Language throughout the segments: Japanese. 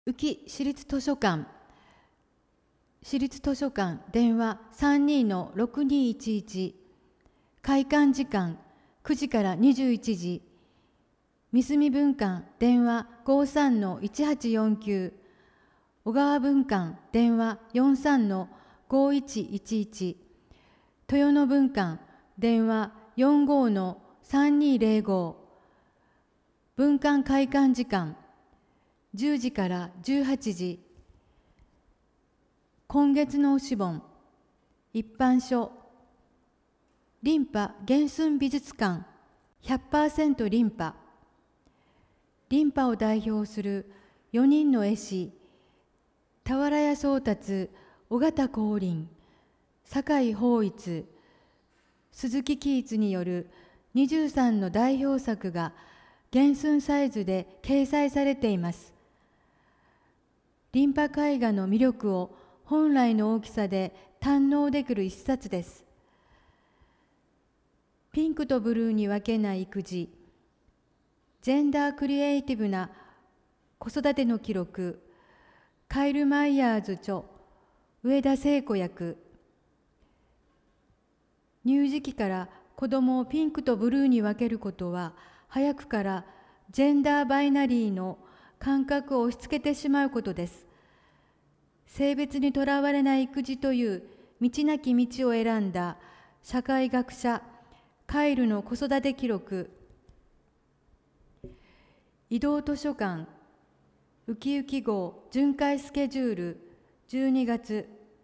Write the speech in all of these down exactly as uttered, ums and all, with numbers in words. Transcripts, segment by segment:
宇城市立図書館、市立図書館電話 さんにーのろくにーいちいち、開館時間くじからにじゅういちじ、三隅分館電話 ごさんのいちはちよんきゅう、小川分館電話 よんさんのごいちいちいち、豊野分館電話 よんごのさんにーぜろご、分館開館時間じゅうじからじゅうはちじ。今月の押し本、一般書、リンパ原寸美術館 ひゃくパーセント リンパ。リンパを代表するよにんの絵師、俵屋宗達、尾形光琳、酒井抱一、鈴木喜一によるにじゅうさんの代表作が原寸サイズで掲載されています。リンパ絵画の魅力を本来の大きさで堪能できる一冊です。ピンクとブルーに分けない育児、ジェンダークリエイティブな子育ての記録、カイル・マイヤーズ著、上田聖子役。乳児期から子供をピンクとブルーに分けることは、早くからジェンダーバイナリーの感覚を押し付けてしまうことです。性別にとらわれない育児という道なき道を選んだ社会学者カイルの子育て記録。移動図書館ウキウキ号巡回スケジュールじゅうにがつ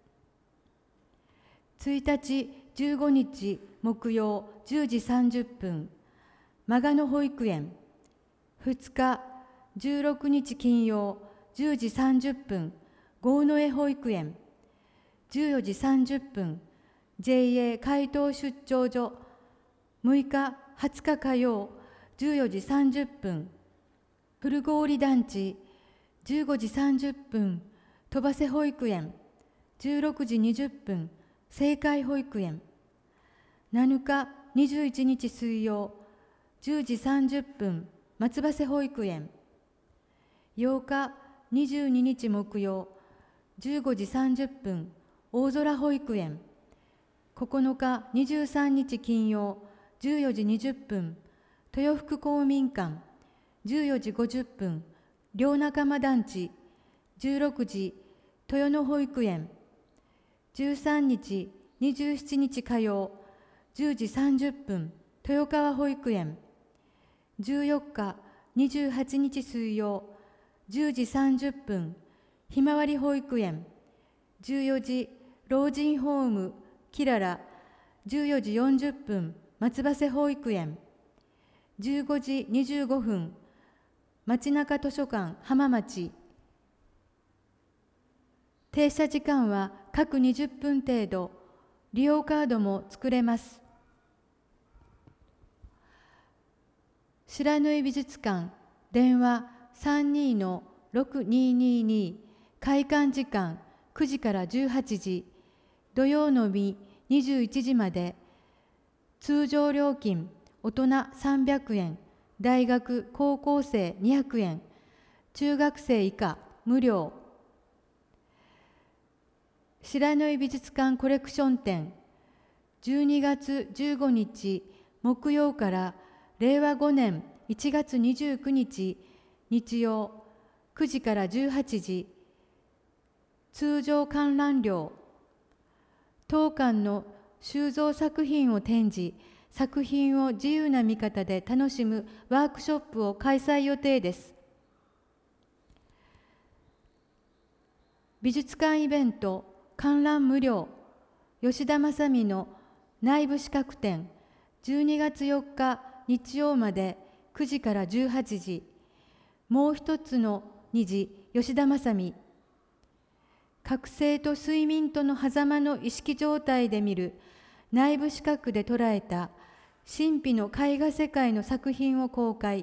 ついたちじゅうごにち木曜じゅうじさんじゅっぷん、孫野保育園。ふつかじゅうろくにち金曜じゅうじさんじゅっぷん、郷野江保育園。じゅうよじさんじゅっぷん、ジェイエー 海東出張所。むいかはつか火曜じゅうよじさんじゅっぷん、古郡団地。じゅうごじさんじゅっぷん、戸羽瀬保育園。じゅうろくじにじゅっぷん、正海保育園。なのかにじゅういちにち水曜じゅうじさんじゅっぷん、松羽瀬保育園。ようかにじゅうににち木曜じゅうごじさんじゅっぷん、大空保育園。ここのかにじゅうさんにち金曜じゅうよじにじゅっぷん、豊福公民館。じゅうよじごじゅっぷん、両仲間団地。じゅうろくじ、豊野保育園。じゅうさんにち、にじゅうしちにち火曜じゅうじさんじゅっぷん、豊川保育園。じゅうよっか、にじゅうはちにち水曜じゅうじさんじゅっぷん、ひまわり保育園。じゅうよじ、老人ホームキララ。じゅうよじよんじゅっぷん、松羽瀬保育園。じゅうごじにじゅうごふん、街中図書館浜町。停車時間は各にじゅっぷん程度、利用カードも作れます。白縫美術館電話 さんにーのろくにーにーにー、開館時間くじからじゅうはちじ、土曜のみにじゅういちじまで。通常料金大人さんびゃくえん、大学高校生にひゃくえん、中学生以下無料。白縫美術館コレクション展、じゅうにがつじゅうごにち木曜かられいわごねんいちがつにじゅうくにち日曜くじからじゅうはちじ。通常観覧料。当館の収蔵作品を展示、作品を自由な見方で楽しむワークショップを開催予定です。美術館イベント観覧無料、吉田正美の内部資格展。じゅうにがつよっか日曜までくじからじゅうはちじ。もう一つの虹吉田正美。覚醒と睡眠との狭間の意識状態で見る内部視覚で捉えた神秘の絵画世界の作品を公開。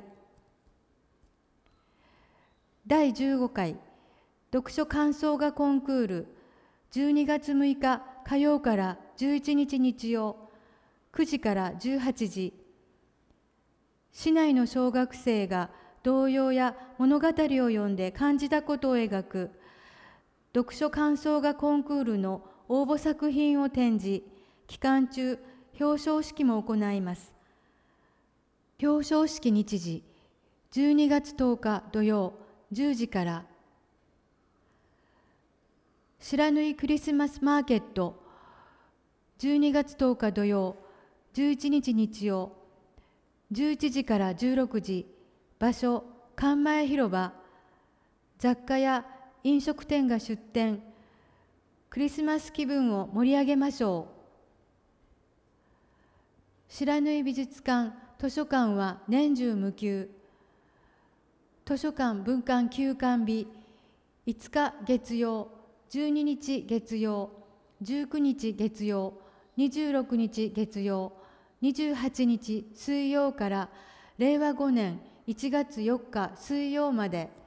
だいじゅうごかい読書感想画コンクール、じゅうにがつむいか火曜からじゅういちにち日曜くじからじゅうはちじ。市内の小学生が童謡や物語を読んで感じたことを描く読書感想画コンクールの応募作品を展示、期間中表彰式も行います。表彰式日時、じゅうにがつとおか土曜じゅうじから。白縫クリスマスマーケット、じゅうにがつとおか土曜じゅういちにち日曜じゅういちじからじゅうろくじ、場所関前広場。雑貨や飲食店が出店、クリスマス気分を盛り上げましょう。白縫美術館図書館は年中無休。図書館分館休館日、いつか月曜、じゅうににち月曜、じゅうくにち月曜、にじゅうろくにち月曜、にじゅうはちにち水曜かられいわごねんいちがつよっか水曜まで。